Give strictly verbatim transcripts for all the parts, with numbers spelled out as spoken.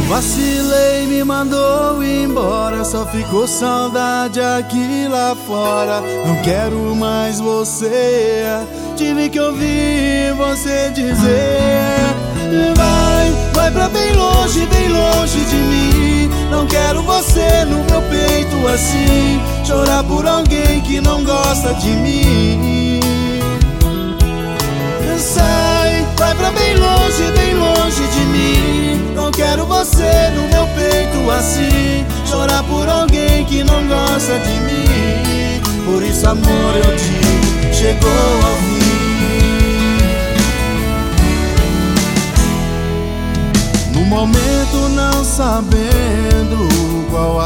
Vacilei, me mandou embora, só ficou saudade aqui lá fora. Não quero mais você, tive que ouvir você dizer: vai, vai pra bem longe, bem longe de mim. Não quero você no meu peito assim, chorar por alguém que não gosta de mim. Sai, vai pra bem longe, bem longe de mim. Não quero você no meu peito assim, chorar por alguém que não gosta de mim. Por isso, amor, eu digo, chegou ao fim. No momento não sabendo qual a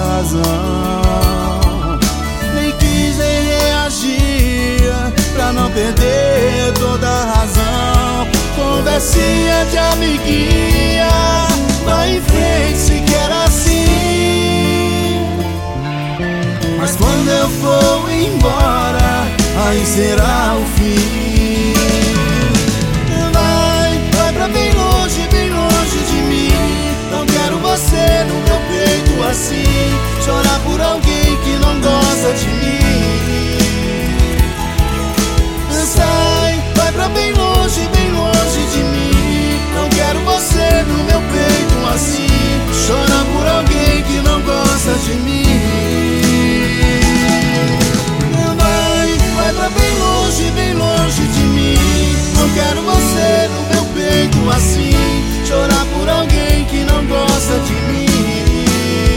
razão, nem quis nem reagir pra não perder toda a razão. Conversinha de amiguinha, vai em frente se quer assim. Mas quando eu for embora, aí será o fim. Vai, vai pra bem longe, bem longe de mim. Não quero você no meu peito assim, chorar por alguém que não gosta de mim. Sai, vai pra bem longe, bem longe de mim. Não quero você no meu peito assim, chorar por alguém que não gosta de mim. Vai, vai pra bem longe, bem longe de mim. Não quero você no meu peito assim, chorar por alguém que não gosta de mim.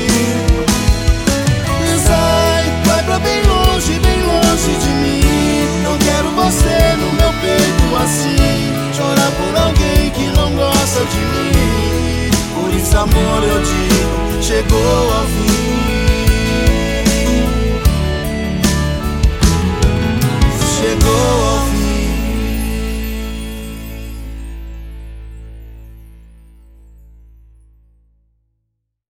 Sai, vai pra bem longe, bem longe de mim. Não quero você no meu peito assim, chorar por alguém que não gosta de mim. Por isso, amor, eu digo, chegou ao fim.